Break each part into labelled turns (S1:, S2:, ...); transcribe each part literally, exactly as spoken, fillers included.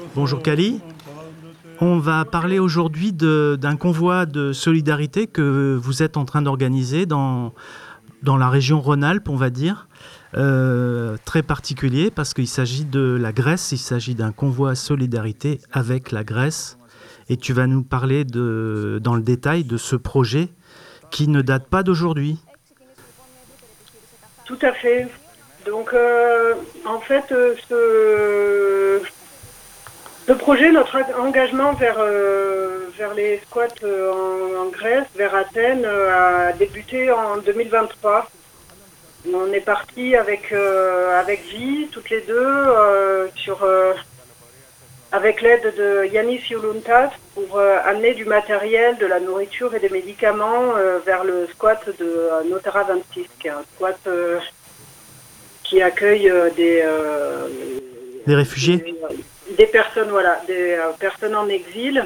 S1: Bonjour Kali. On va parler aujourd'hui de- d'un convoi de solidarité que vous êtes en train d'organiser dans, dans la région Rhône-Alpes, on va dire. Euh, très particulier parce qu'il s'agit de la Grèce, il s'agit d'un convoi solidarité avec la Grèce. Et tu vas nous parler de, dans le détail de ce projet qui ne date pas d'aujourd'hui.
S2: Tout à fait. Donc, euh, en fait, euh, ce, ce projet, notre engagement vers, euh, vers les squats euh, en, en Grèce, vers Athènes, euh, a débuté en deux mille vingt-trois. On est parti avec, euh, avec Vie, toutes les deux, euh, sur, euh, avec l'aide de Yannis Youluntas pour euh, amener du matériel, de la nourriture et des médicaments euh, vers le squat de euh, Notara vingt-six, qui est un squat euh, qui accueille euh, des, euh,
S1: Les réfugiés
S2: des, des personnes, voilà, des euh, personnes en exil.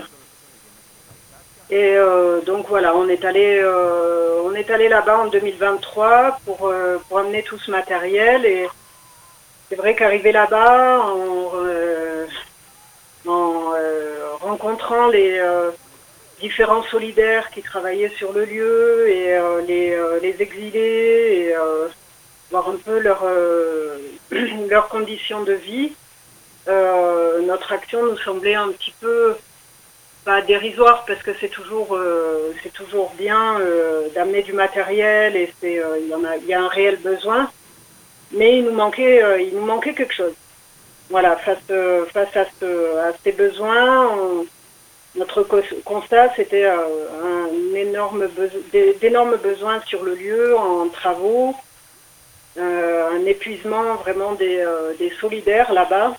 S2: Et euh, donc voilà, on est allé, euh, on est allé là-bas en deux mille vingt-trois pour euh, pour amener tout ce matériel. Et c'est vrai qu'arriver là-bas, en, euh, en euh, rencontrant les euh, différents solidaires qui travaillaient sur le lieu et euh, les euh, les exilés et euh, voir un peu leur, euh, leurs conditions de vie. Euh, notre action nous semblait un petit peu pas dérisoire parce que c'est toujours, euh, c'est toujours bien euh, d'amener du matériel et c'est, euh, il y en a, il y a un réel besoin, mais il nous manquait, euh, il nous manquait quelque chose. Voilà, face, euh, face à, ce, à ces besoins, on, notre constat c'était euh, un énorme beso- d'énormes besoins sur le lieu en travaux. Euh, un épuisement vraiment des, euh, des solidaires là-bas.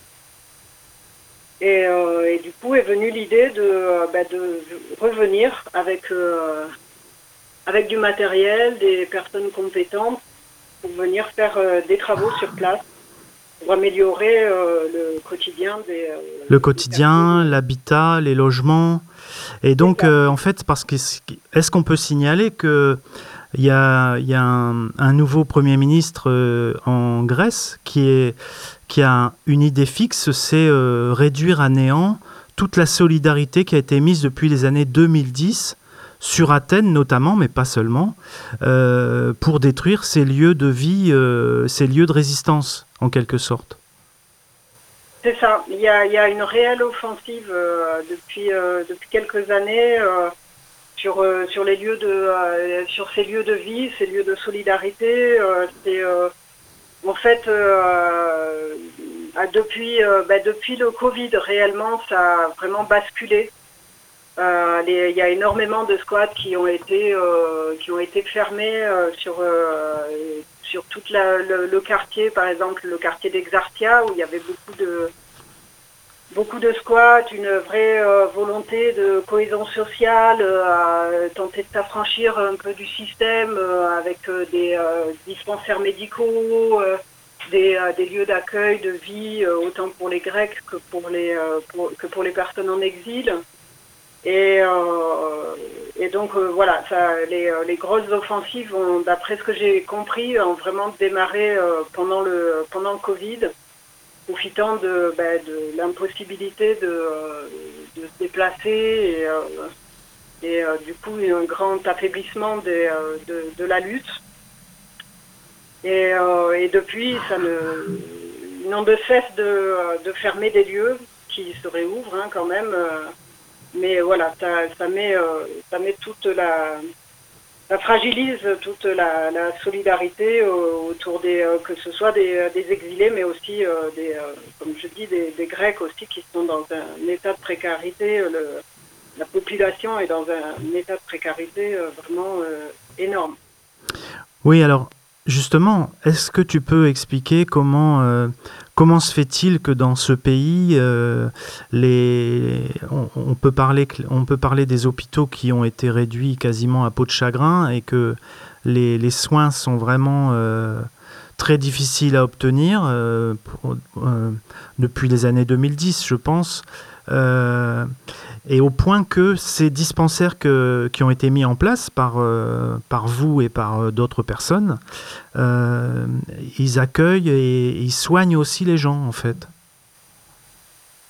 S2: Et, euh, et du coup est venue l'idée de, euh, bah, de revenir avec, euh, avec du matériel, des personnes compétentes pour venir faire euh, des travaux sur place pour améliorer euh, le quotidien des, euh,
S1: Le
S2: des
S1: quotidien,
S2: personnes.
S1: l'habitat, les logements. Et
S2: C'est
S1: donc,
S2: ça.
S1: euh, en fait, parce que est-ce qu'on peut signaler que il y a, il y a un, un nouveau Premier ministre euh, en Grèce qui, est, qui a une idée fixe, c'est euh, réduire à néant toute la solidarité qui a été mise depuis les années deux mille dix, sur Athènes notamment, mais pas seulement, euh, pour détruire ces lieux de vie, euh, ces lieux de résistance, en quelque sorte.
S2: C'est ça. Il y a, il y a une réelle offensive euh, depuis, euh, depuis quelques années. Euh, sur euh, sur les lieux de euh, sur ces lieux de vie, ces lieux de solidarité. Euh, c'est euh, en fait euh, depuis euh, bah, depuis le Covid réellement ça a vraiment basculé. Euh, les, il y a énormément de squats qui ont été euh, qui ont été fermés euh, sur euh, sur toute la, le, le quartier, par exemple le quartier d'Exartia où il y avait beaucoup de beaucoup de squats, une vraie euh, volonté de cohésion sociale, euh, à tenter de s'affranchir un peu du système euh, avec euh, des euh, dispensaires médicaux, euh, des, euh, des lieux d'accueil, de vie, euh, autant pour les Grecs que pour les, euh, pour, que pour les personnes en exil. Et, euh, et donc euh, voilà, ça, les, les grosses offensives, ont, d'après ce que j'ai compris, ont vraiment démarré euh, pendant le pendant le Covid, profitant de, ben, de l'impossibilité de, de se déplacer et, euh, et euh, du coup un grand affaiblissement des, euh, de, de la lutte. Et, euh, et depuis, ça ne, ils n'ont de cesse de, de fermer des lieux qui se réouvrent hein, quand même. Euh, mais voilà, ça, ça, met, euh, ça met toute la... Ça fragilise toute la, la solidarité euh, autour des, euh, que ce soit des, des exilés, mais aussi euh, des, euh, comme je dis, des, des Grecs aussi qui sont dans un état de précarité. Le, la population est dans un, un état de précarité euh, vraiment euh, énorme.
S1: Oui, alors justement, est-ce que tu peux expliquer comment, euh, comment se fait-il que dans ce pays, euh, les, on, on peut parler, on peut parler des hôpitaux qui ont été réduits quasiment à peau de chagrin et que les, les soins sont vraiment euh, très difficiles à obtenir euh, pour, euh, depuis les années deux mille dix, je pense. Euh, et au point que ces dispensaires que, qui ont été mis en place par, euh, par vous et par euh, d'autres personnes, euh, ils accueillent et ils soignent aussi les gens, en fait.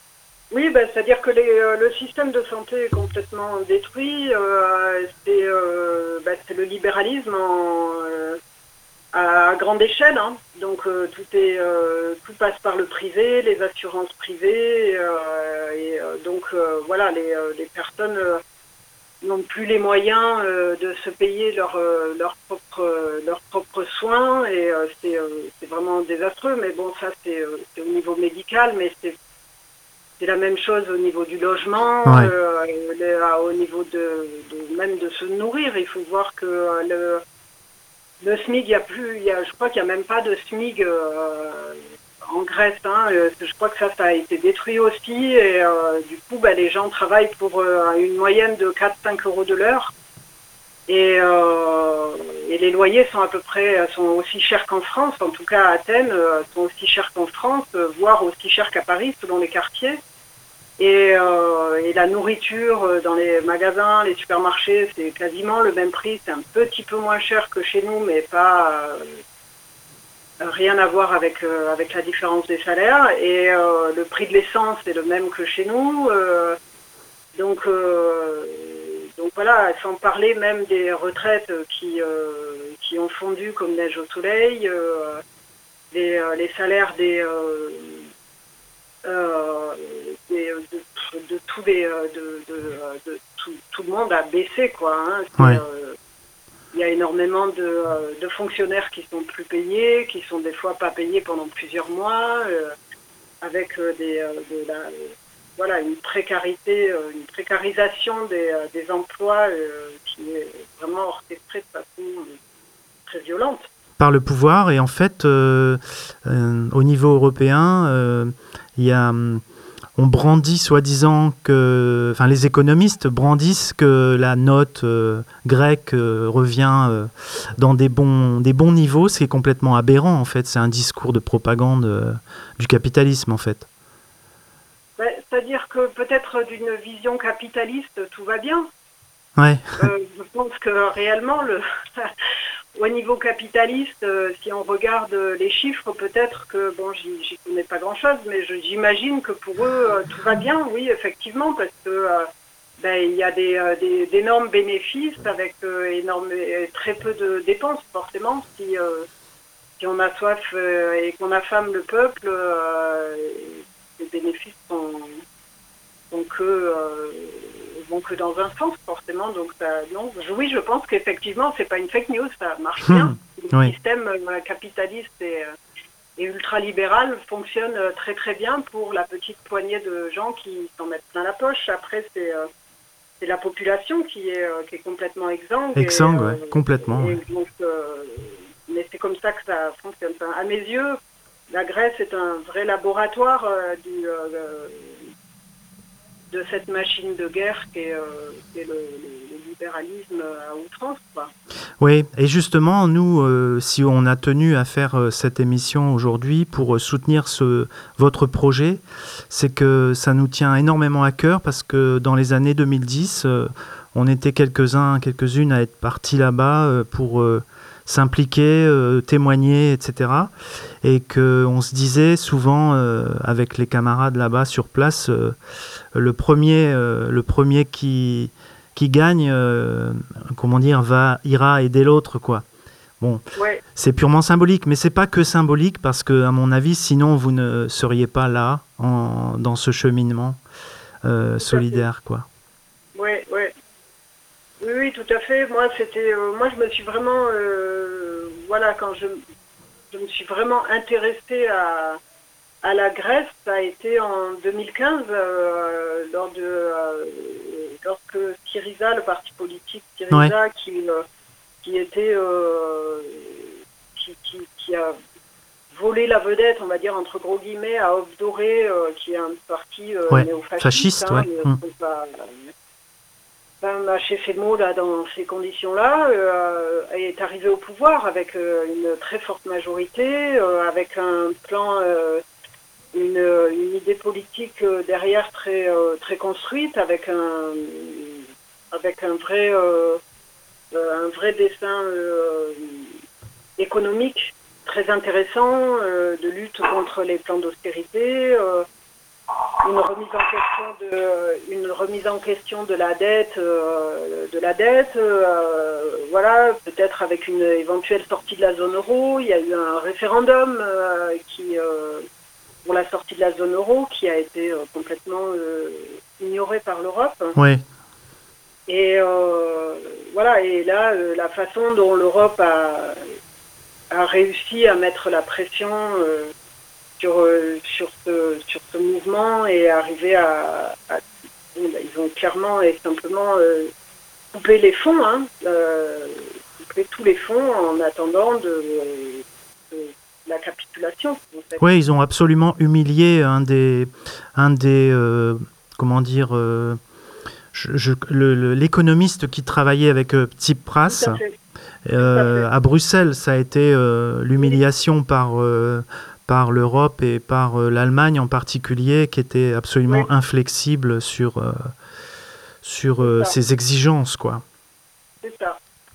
S2: Oui, bah, c'est-à-dire que les, euh, le système de santé est complètement détruit. Euh, c'est euh, bah, c'est le libéralisme en, euh, à grande échelle, hein. Donc euh, tout est euh, tout passe par le privé, les assurances privées, euh, et euh, donc euh, voilà, les, euh, les personnes euh, n'ont plus les moyens euh, de se payer leurs euh, leurs propres leurs propres soins, et euh, c'est euh, c'est vraiment désastreux. Mais bon, ça c'est euh, c'est au niveau médical, mais c'est c'est la même chose au niveau du logement,
S1: Ouais.
S2: euh, le- au niveau de, de même de se nourrir. Il faut voir que euh, le le SMIC, il y a plus, il y a, je crois qu'il n'y a même pas de SMIC euh, en Grèce. Hein. Euh, Je crois que ça, ça a été détruit aussi. Et euh, du coup, bah, les gens travaillent pour euh, une moyenne de quatre à cinq euros de l'heure. Et, euh, et les loyers sont à peu près sont aussi chers qu'en France. En tout cas, à Athènes, euh, sont aussi chers qu'en France, euh, voire aussi chers qu'à Paris, selon les quartiers. Et, euh, et la nourriture dans les magasins, les supermarchés, c'est quasiment le même prix. C'est un petit peu moins cher que chez nous, mais pas euh, rien à voir avec euh, avec la différence des salaires. Et euh, le prix de l'essence est le même que chez nous. Euh, donc euh, donc voilà, sans parler même des retraites qui euh, qui ont fondu comme neige au soleil. Euh, les, les salaires des euh, euh, des, de, de tous les de, de, de tout, tout le monde a baissé, quoi, hein. C'est,
S1: Ouais.
S2: euh, il y a énormément de, de fonctionnaires qui sont plus payés, qui sont des fois pas payés pendant plusieurs mois, euh, avec euh, des euh, de la euh, voilà, une précarité, euh, une précarisation des, euh, des emplois euh, qui est vraiment orchestrée de façon euh, très violente.
S1: Par le pouvoir, et en fait, euh, euh, au niveau européen, euh, il y a, on brandit soi-disant que, enfin, les économistes brandissent que la note euh, grecque euh, revient euh, dans des bons, des bons niveaux, ce qui est complètement aberrant en fait. C'est un discours de propagande euh, du capitalisme en fait.
S2: Ben, c'est-à-dire que peut-être d'une vision capitaliste, tout va bien.
S1: Ouais.
S2: Euh, je pense que réellement, le, au niveau capitaliste, euh, si on regarde les chiffres, peut-être que, bon, j'y, j'y connais pas grand-chose, mais je, j'imagine que pour eux, euh, tout va bien, oui, effectivement, parce que euh, ben, il y a des, euh, des, d'énormes bénéfices avec euh, énorme, très peu de dépenses, forcément. Si, euh, si on a soif euh, et qu'on affame le peuple, euh, les bénéfices sont, sont que... Euh, vont que dans un sens, forcément. Donc, ça, non, je, oui, je pense qu'effectivement, c'est pas une fake news, ça marche bien. Le
S1: Oui.
S2: système euh, capitaliste et, euh, et ultralibéral fonctionne euh, très très bien pour la petite poignée de gens qui s'en mettent plein la poche. Après, c'est euh, c'est la population qui est, euh, qui est complètement exsangue. Et,
S1: Exsangue,
S2: euh,
S1: ouais, complètement. Ouais.
S2: et donc, euh, mais c'est comme ça que ça fonctionne. Enfin, à mes yeux, la Grèce est un vrai laboratoire euh, du, euh, de cette machine de guerre qui est, euh, qui est le, le, le libéralisme à outrance, quoi.
S1: Oui, et justement, nous, euh, si on a tenu à faire euh, cette émission aujourd'hui pour euh, soutenir ce, votre projet, c'est que ça nous tient énormément à cœur parce que dans les années deux mille dix, euh, on était quelques-uns, quelques-unes à être partis là-bas euh, pour euh, s'impliquer, euh, témoigner, et cetera. Et qu'on se disait souvent euh, avec les camarades là-bas sur place, euh, le premier, euh, le premier qui qui gagne, euh, comment dire, va, ira aider l'autre, quoi. Bon,
S2: Ouais.
S1: c'est purement symbolique, mais c'est pas que symbolique parce que, à mon avis, sinon vous ne seriez pas là en, dans ce cheminement euh,
S2: Tout à fait.
S1: solidaire, quoi.
S2: Ouais, ouais. Oui, oui, tout à fait. Moi, c'était, euh, moi, je me suis vraiment, euh, voilà, quand je, je me suis vraiment intéressée à, à la Grèce, ça a été en deux mille quinze, euh, lors de, euh, lorsque Syriza, le parti politique
S1: Ouais.
S2: Syriza, qui, euh, qui était, euh, qui, qui, qui a volé la vedette, on va dire entre gros guillemets, à Off Doré, euh, qui est un parti euh,
S1: Ouais.
S2: néo-fasciste,
S1: Fasciste,
S2: hein,
S1: ouais.
S2: il
S1: Mm.
S2: faut pas, pas mâcher ses mots là dans ces conditions-là, euh, est arrivé au pouvoir avec euh, une très forte majorité, euh, avec un plan, euh, une, une idée politique euh, derrière très euh, très construite, avec un avec un vrai euh, un vrai dessin euh, économique très intéressant, euh, de lutte contre les plans d'austérité. Euh, une remise en question de une remise en question de la dette euh, de la dette euh, voilà, peut-être avec une éventuelle sortie de la zone euro. Il y a eu un référendum euh, qui euh, pour la sortie de la zone euro qui a été euh, complètement euh, ignoré par l'Europe.
S1: Ouais.
S2: Et euh, voilà, et là euh, la façon dont l'Europe a a réussi à mettre la pression euh, sur, euh, sur, ce, sur ce mouvement et arriver à, à... Ils ont clairement et simplement euh, coupé les fonds, hein, euh, coupé tous les fonds en attendant de, de la capitulation. En fait.
S1: Oui, ils ont absolument humilié un des... Un des euh, comment dire euh, je, je, le, le, l'économiste qui travaillait avec euh, Tsipras euh, à Bruxelles. Ça a été euh, l'humiliation oui. par... Euh, par l'Europe et par euh, l'Allemagne en particulier, qui était absolument oui. inflexible sur, euh, sur euh, ses exigences, quoi.
S2: C'est ça.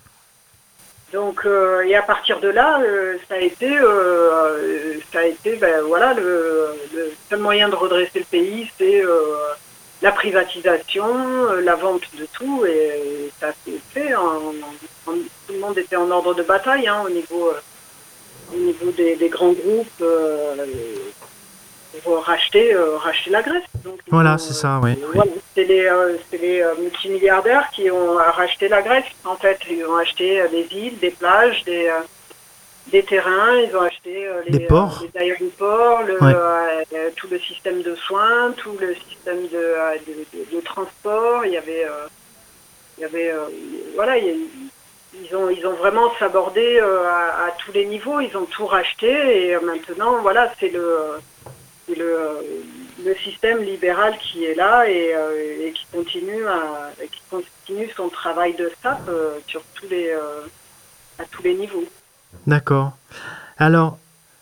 S2: Donc, euh, et à partir de là, euh, ça a été, euh, ça a été, ben voilà, le, le seul moyen de redresser le pays, c'est euh, la privatisation, euh, la vente de tout, et ça s'est fait. En, en, tout le monde était en ordre de bataille, hein, au niveau. Euh, au niveau des, des grands groupes euh, pour racheter, euh, racheter la Grèce. Donc,
S1: voilà,
S2: ont,
S1: c'est ça, oui.
S2: Euh, voilà, c'est les, euh, c'est les euh, multimilliardaires qui ont racheté la Grèce, en fait. Ils ont acheté euh, des îles, des plages, des, euh, des terrains, ils ont acheté euh, les,
S1: des ports.
S2: Euh, les aéroports, le,
S1: ouais.
S2: euh, tout le système de soins, tout le système de, euh, de, de, de transport. Il y avait... Euh, il y avait... Euh, voilà, il y a, Ils ont, ils ont vraiment sabordé euh, à, à tous les niveaux, ils ont tout racheté et euh, maintenant, voilà, c'est le, c'est le, le système libéral qui est là et, euh, et qui continue à, et qui continue son travail de sape euh, sur tous les, euh, à tous les niveaux.
S1: D'accord. Alors,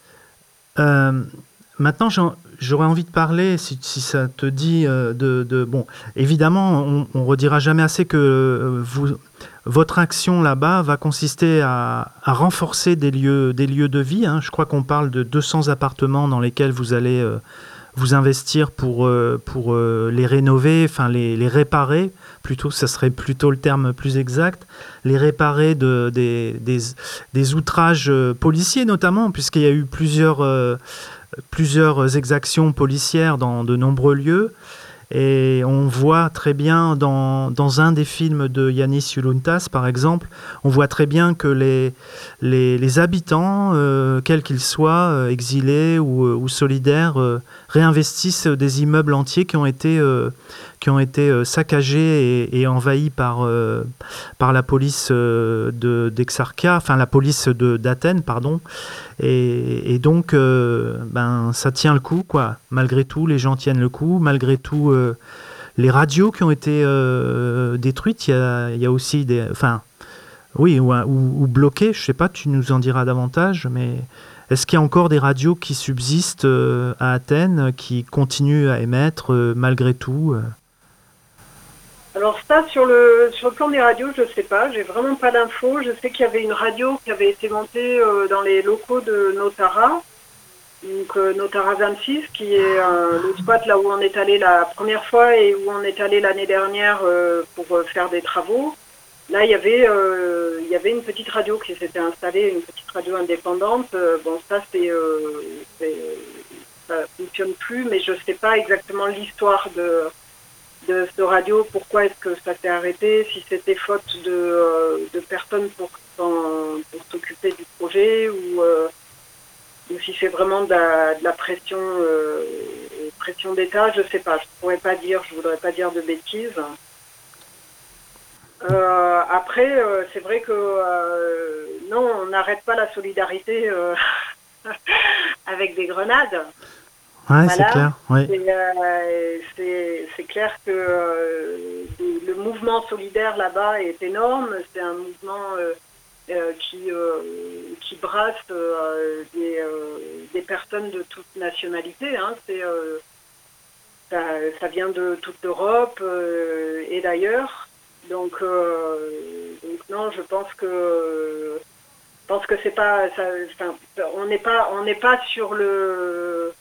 S1: euh, maintenant, j'en, j'aurais envie de parler, si, si ça te dit, euh, de, de... Bon, évidemment, on, on redira jamais assez que euh, vous... Votre action là-bas va consister à, à renforcer des lieux, des lieux de vie. Hein. Je crois qu'on parle de deux cents appartements dans lesquels vous allez euh, vous investir pour, euh, pour euh, les rénover, enfin les, les réparer, plutôt, ça serait plutôt le terme plus exact, les réparer de, des, des, des outrages policiers notamment, puisqu'il y a eu plusieurs, euh, plusieurs exactions policières dans de nombreux lieux. Et on voit très bien dans, dans un des films de Yannis Yuluntas, par exemple, on voit très bien que les, les, les habitants, euh, quels qu'ils soient, euh, exilés ou, ou solidaires, euh, réinvestissent des immeubles entiers qui ont été, euh, qui ont été euh, saccagés et, et envahis par, euh, par la police euh, de, d'Exarchia, enfin la police de, d'Athènes, pardon. Et, et donc, euh, ben, ça tient le coup, quoi. Malgré tout, les gens tiennent le coup. Malgré tout, euh, les radios qui ont été euh, détruites, il y a, il y a aussi des... Enfin, oui, ou, ou, ou bloquées, je sais pas, tu nous en diras davantage, mais est-ce qu'il y a encore des radios qui subsistent euh, à Athènes, qui continuent à émettre euh, malgré tout euh
S2: Alors ça, sur le, sur le plan des radios, je ne sais pas, j'ai vraiment pas d'infos. Je sais qu'il y avait une radio qui avait été montée euh, dans les locaux de Notara, donc euh, Notara vingt-six, qui est euh, le spot là où on est allé la première fois et où on est allé l'année dernière euh, pour euh, faire des travaux. Là, il y avait, euh, il y avait une petite radio qui s'était installée, une petite radio indépendante. Euh, bon, ça, c'est, euh, c'est, ça fonctionne plus, mais je ne sais pas exactement l'histoire de... de ce radio, pourquoi est-ce que ça s'est arrêté, si c'était faute de, euh, de personnes pour, pour s'occuper du projet ou, euh, ou si c'est vraiment de la, de la pression, euh, pression d'État, je ne sais pas, je ne pourrais pas dire, je voudrais pas dire de bêtises. Euh, après, euh, c'est vrai que euh, non, on n'arrête pas la solidarité euh, avec des grenades.
S1: Ouais, voilà. C'est clair. Ouais.
S2: C'est, euh, c'est, c'est clair que euh, le mouvement solidaire là-bas est énorme. C'est un mouvement euh, euh, qui, euh, qui brasse euh, des, euh, des personnes de toute nationalité. Hein. C'est, euh, ça, ça vient de toute l'Europe euh, et d'ailleurs. Donc, euh, donc non, je pense que je pense que c'est pas, ça, enfin, on n'est pas, on n'est pas sur le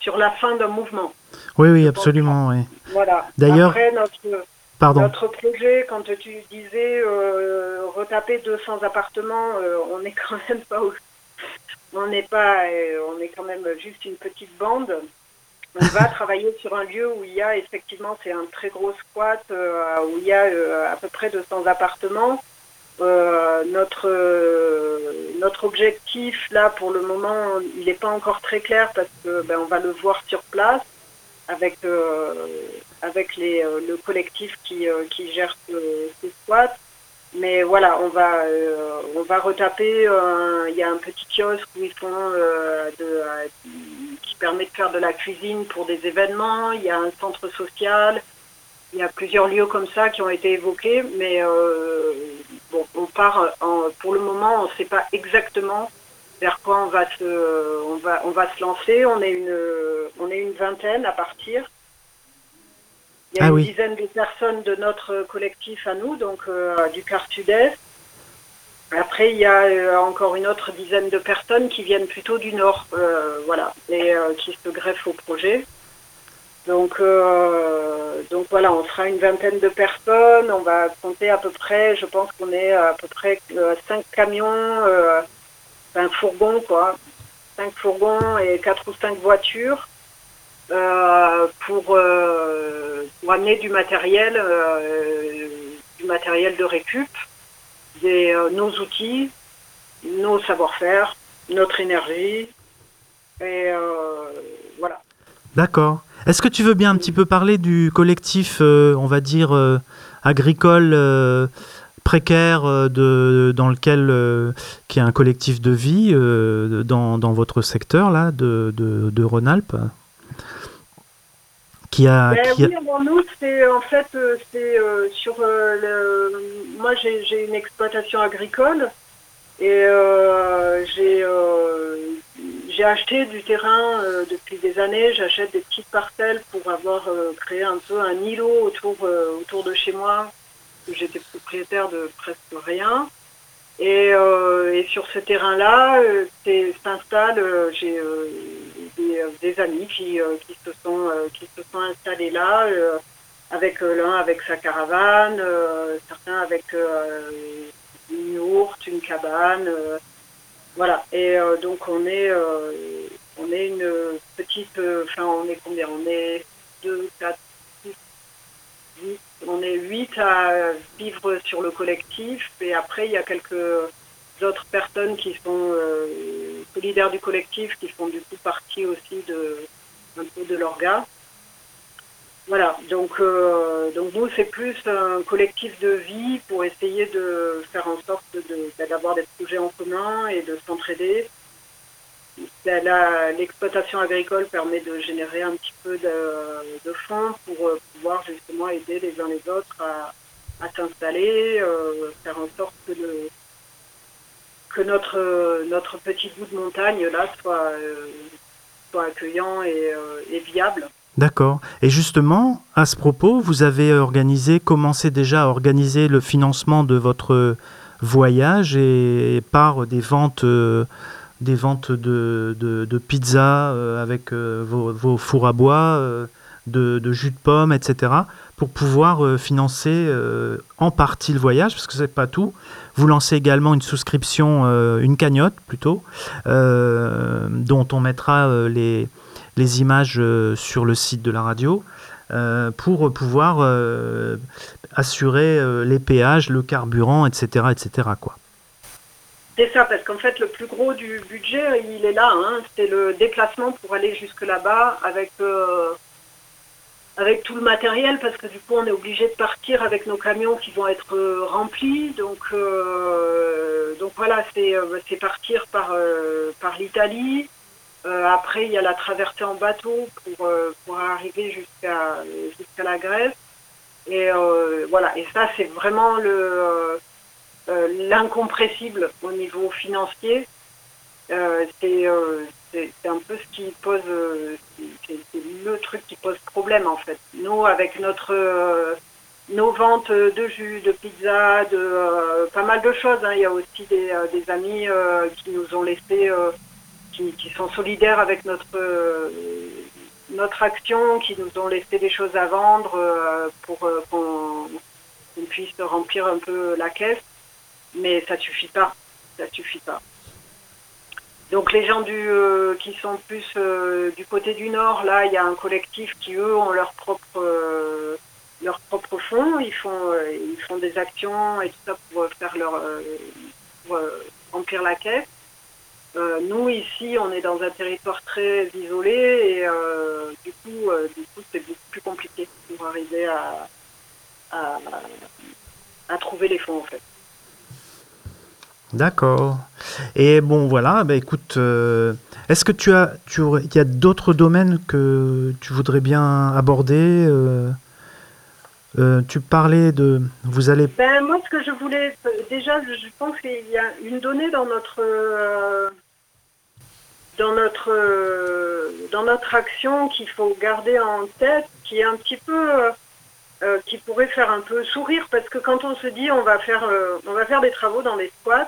S2: sur la fin d'un mouvement.
S1: Oui, oui,
S2: Je pense.
S1: absolument, oui.
S2: Voilà.
S1: D'ailleurs,
S2: Après, notre,
S1: pardon.
S2: notre projet, quand tu disais euh, retaper deux cents appartements, euh, on n'est quand même pas, au- on n'est pas, euh, on est quand même juste une petite bande. On va travailler sur un lieu où il y a effectivement, c'est un très gros squat, euh, où il y a euh, à peu près deux cents appartements. Euh, notre euh, notre objectif là pour le moment, il n'est pas encore très clair parce que ben, on va le voir sur place avec euh, avec les euh, le collectif qui euh, qui gère ce, ce squat. Mais voilà, on va euh, on va retaper. euh, Il y a un petit kiosque où ils font euh, de, euh, qui permet de faire de la cuisine pour des événements. Il y a un centre social. Il y a plusieurs lieux comme ça qui ont été évoqués, mais euh, bon, on part en, pour le moment, on ne sait pas exactement vers quoi on va se, on va, on va se lancer. On est une, on est une vingtaine à partir. Il y a
S1: Ah
S2: une
S1: oui,
S2: dizaine de personnes de notre collectif à nous, donc euh, du quart sud-est. Après, il y a euh, encore une autre dizaine de personnes qui viennent plutôt du nord, euh, voilà, et euh, qui se greffent au projet. Donc, euh, donc voilà, on sera une vingtaine de personnes. On va compter à peu près, je pense qu'on est à peu près euh, cinq camions, euh, un fourgon quoi, cinq fourgons et quatre ou cinq voitures euh, pour euh, pour amener du matériel, euh, du matériel de récup, des euh, nos outils, nos savoir-faire, notre énergie et euh, voilà.
S1: d'accord. Est-ce que tu veux bien un petit peu parler du collectif, euh, on va dire, euh, agricole euh, précaire euh, de, dans lequel, euh, qui est un collectif de vie euh, dans, dans votre secteur là, de, de, de Rhône-Alpes, qui a,
S2: Ben
S1: qui a...
S2: oui, alors nous, c'est en fait, euh, c'est euh, sur euh, le. Moi, j'ai j'ai une exploitation agricole et euh, j'ai euh, j'ai acheté du terrain euh, depuis des années. J'achète des petites parcelles pour avoir euh, créé un peu un îlot autour euh, autour de chez moi. J'étais propriétaire de presque rien. Et, euh, et sur ce terrain-là, euh, c'est- s'installe, euh, j'ai euh, des, euh, des amis qui, euh, qui se sont euh, qui se sont installés là, euh, avec euh, l'un avec sa caravane, euh, certains avec euh, une yourte, une cabane, euh, voilà. Et euh, donc on est euh, on est une petite, euh, enfin on est combien? On est deux, quatre, six, huit. On est huit à vivre sur le collectif et après il y a quelques autres personnes qui sont euh, solidaires du collectif, qui font du coup partie aussi de un peu de l'orga. Voilà, donc euh, donc nous c'est plus un collectif de vie pour essayer de faire en sorte de, d'avoir des projets en commun et de s'entraider. La- la- L'exploitation agricole permet de générer un petit peu de, de fonds pour euh, pouvoir justement aider les uns les autres à, à s'installer, euh, faire en sorte que, le, que notre, euh, notre petit bout de montagne là soit, euh, soit accueillant et, euh, et viable.
S1: D'accord. Et justement, à ce propos, vous avez organisé, commencé déjà à organiser le financement de votre voyage et par des ventes, euh, des ventes de, de, de pizza euh, avec euh, vos, vos fours à bois, euh, de, de jus de pomme, et cetera, pour pouvoir euh, financer euh, en partie le voyage, parce que c'est pas tout. Vous lancez également une souscription, euh, une cagnotte plutôt, euh, dont on mettra euh, les les images euh, sur le site de la radio euh, pour pouvoir euh, assurer euh, les péages, le carburant, et cetera, et cetera quoi.
S2: C'est ça, parce qu'en fait le plus gros du budget il est là, hein, c'est le déplacement pour aller jusque là-bas avec euh, avec tout le matériel parce que du coup on est obligé de partir avec nos camions qui vont être euh, remplis donc euh, donc voilà c'est euh, c'est partir par euh, par l'Italie. Euh, après il y a la traversée en bateau pour euh, pour arriver jusqu'à jusqu'à la Grèce et euh, voilà et ça c'est vraiment le euh, euh, l'incompressible au niveau financier. Euh, c'est euh, c'est c'est un peu ce qui pose, euh, c'est c'est le truc qui pose problème en fait. Nous, avec notre euh, nos ventes de jus, de pizza, de euh, pas mal de choses, hein. Il y a aussi des, euh, des amis euh, qui nous ont laissé, euh, qui, qui sont solidaires avec notre euh, notre action, qui nous ont laissé des choses à vendre euh, pour euh, qu'on qu'on puisse remplir un peu la caisse, mais ça suffit pas, ça suffit pas. Donc les gens du, euh, qui sont plus euh, du côté du Nord, là, il y a un collectif qui, eux, ont leur propre, euh, leur propre fonds. Ils font, euh, ils font des actions et tout ça pour faire leur, euh, pour euh, remplir la caisse. Euh, nous, ici, on est dans un territoire très isolé et euh, du coup, euh, du coup, c'est beaucoup plus compliqué pour arriver à, à, à trouver les fonds, en fait.
S1: D'accord. Et bon, voilà, bah, écoute, euh, est-ce que tu as, tu aurais- il y a d'autres domaines que tu voudrais bien aborder euh, euh, Tu parlais de, vous allez,
S2: Ben, moi, ce que je voulais, déjà, je pense qu'il y a une donnée dans notre, euh, dans notre, euh, dans notre action qu'il faut garder en tête, qui est un petit peu, euh, euh, qui pourrait faire un peu sourire, parce que quand on se dit on va faire, euh, on va faire des travaux dans des squats,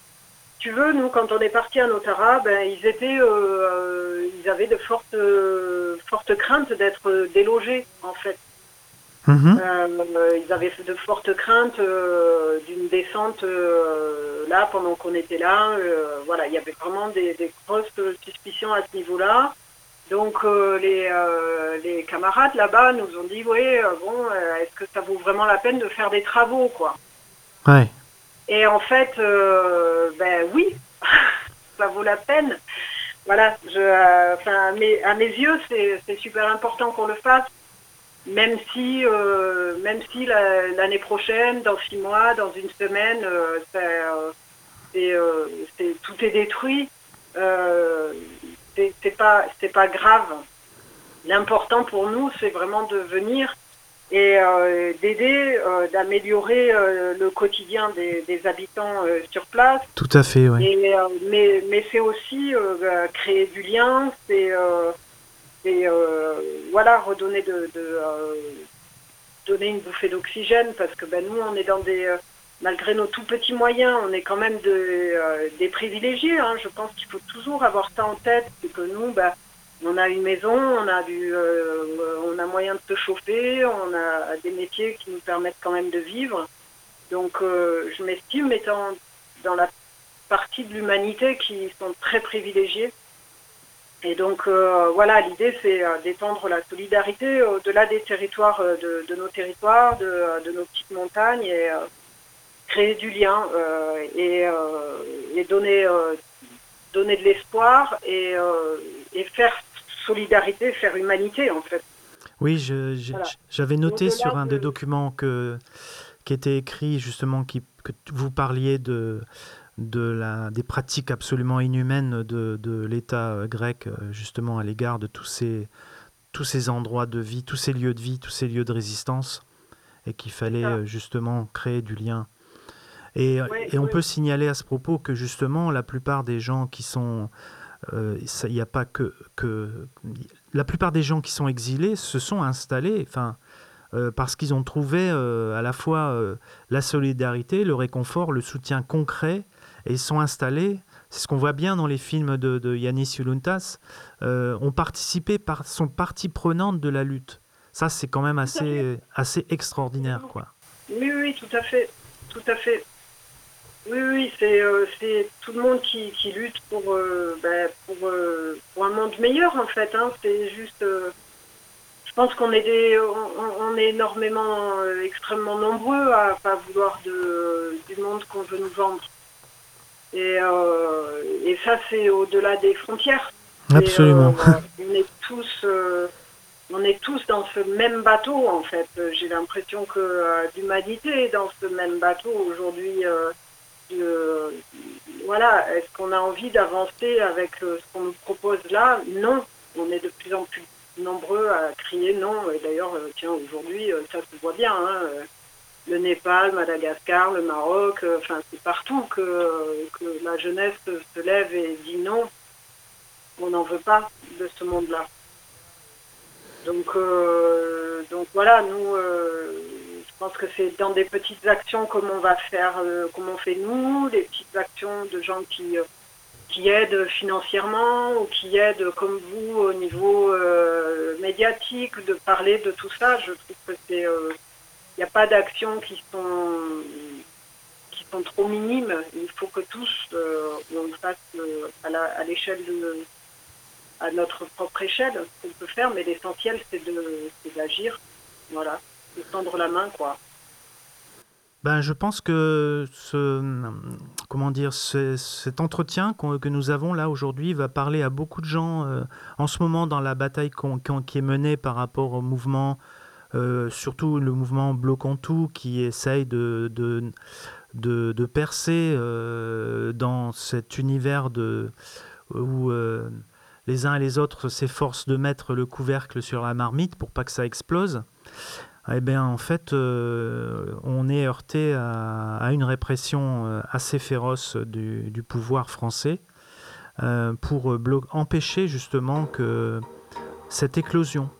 S2: tu veux, nous, quand on est parti à Notara, ben, ils étaient, euh, euh, ils avaient de fortes, euh, fortes craintes d'être délogés, en fait.
S1: Mhm.
S2: Euh, ils avaient de fortes craintes euh, d'une descente euh, là pendant qu'on était là. Euh, voilà, il y avait vraiment des, des grosses suspicions à ce niveau-là. Donc euh, les, euh, les camarades là-bas nous ont dit oui, euh, bon, euh, est-ce que ça vaut vraiment la peine de faire des travaux, quoi.
S1: Ouais.
S2: Et en fait, euh, ben oui, ça vaut la peine. Voilà, je, euh, enfin, à mes, à mes yeux, c'est c'est super important qu'on le fasse. Même si, euh, même si la- l'année prochaine, dans six mois, dans une semaine, euh, ça, euh, c'est, euh, c'est- tout est détruit, euh, c'est c'est pas, c'est pas grave. L'important pour nous, c'est vraiment de venir et euh, d'aider, euh, d'améliorer euh, le quotidien des, des habitants euh, sur place.
S1: Tout à fait, ouais.
S2: Et, euh, mais mais c'est aussi euh, bah, créer du lien, c'est euh, c'est, euh, voilà, redonner de, de euh, donner une bouffée d'oxygène, parce que ben, nous, on est dans des... Euh, malgré nos tout petits moyens, on est quand même de, euh, des privilégiés. Hein. Je pense qu'il faut toujours avoir ça en tête, c'est que nous, ben, on a une maison, on a, du, euh, on a moyen de se chauffer, on a des métiers qui nous permettent quand même de vivre. Donc euh, je m'estime étant dans la partie de l'humanité qui sont très privilégiés. Et donc euh, voilà, l'idée c'est euh, d'étendre la solidarité au-delà des territoires, euh, de, de nos territoires, de, euh, de nos petites montagnes, et euh, créer du lien euh, et, euh, et donner, euh, donner de l'espoir et, euh, et faire solidarité, faire humanité, en fait.
S1: Oui, je- je-
S2: Voilà.
S1: j'avais noté
S2: Au-delà
S1: sur un des
S2: de...
S1: documents que, qui était écrit justement qui, que vous parliez de, de la, des pratiques absolument inhumaines de, de l'État euh, grec euh, justement à l'égard de tous ces, tous ces endroits de vie, tous ces lieux de vie, tous ces lieux de résistance, et qu'il
S2: C'est
S1: fallait
S2: ça.
S1: euh, justement créer du lien. Et,
S2: Oui,
S1: et on
S2: oui.
S1: peut signaler à ce propos que justement la plupart des gens qui sont, euh, il n'y a pas que, que, la plupart des gens qui sont exilés se sont installés, enfin, euh, parce qu'ils ont trouvé euh, à la fois euh, la solidarité, le réconfort, le soutien concret, et ils sont installés. C'est ce qu'on voit bien dans les films de, de Yanis Yuluntas, euh, ont participé, par, sont partie prenante de la lutte. Ça, c'est quand même
S2: Tout à fait.
S1: assez, assez extraordinaire,
S2: Absolument.
S1: quoi.
S2: Oui, oui, tout à fait. Tout à fait. Oui, oui, c'est euh, c'est tout le monde qui, qui lutte pour, euh, ben, pour, euh, pour un monde meilleur, en fait. Hein. C'est juste... euh, je pense qu'on est des, on, on est énormément, euh, extrêmement nombreux à pas vouloir de, du monde qu'on veut nous vendre. Et, euh, et ça, c'est au-delà des frontières. C'est, euh,
S1: Absolument.
S2: on est tous, euh, on est tous dans ce même bateau, en fait. J'ai l'impression que euh, l'humanité est dans ce même bateau aujourd'hui. Euh, euh, voilà, est-ce qu'on a envie d'avancer avec euh, ce qu'on nous propose là? Non, on est de plus en plus nombreux à crier non. Et d'ailleurs, euh, tiens, aujourd'hui, euh, ça se voit bien. Hein, euh, le Népal, Madagascar, le Maroc, euh, enfin, c'est partout que, euh, que la jeunesse se lève et dit non, on n'en veut pas de ce monde-là. Donc, euh, donc voilà, nous, euh, je pense que c'est dans des petites actions comme on va faire, euh, comme on fait nous, des petites actions de gens qui, euh, qui aident financièrement ou qui aident comme vous au niveau euh, médiatique, de parler de tout ça. Je trouve que c'est, il n'y a pas d'actions qui sont qui sont trop minimes. Il faut que tous euh, on le fasse euh, à la, à l'échelle de à notre propre échelle, ce qu'on peut faire, mais l'essentiel c'est de c'est d'agir, voilà, de tendre la main, quoi.
S1: Ben, je pense que ce, comment dire, ce- cet entretien qu'on- que nous avons là aujourd'hui va parler à beaucoup de gens euh, en ce moment dans la bataille qu'on- qu'on- qui est menée par rapport au mouvement, euh, surtout le mouvement Bloquons tout, qui essaye de, de, de, de percer euh, dans cet univers de, où euh, les uns et les autres s'efforcent de mettre le couvercle sur la marmite pour pas que ça explose. Eh bien, en fait, euh, on est heurté à, à une répression euh, assez féroce du, du pouvoir français euh, pour blo- empêcher justement que cette éclosion.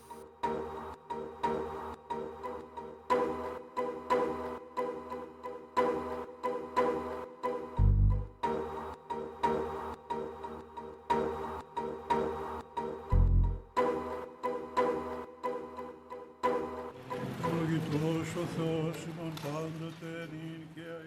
S3: Logitosho so shimon padre tenin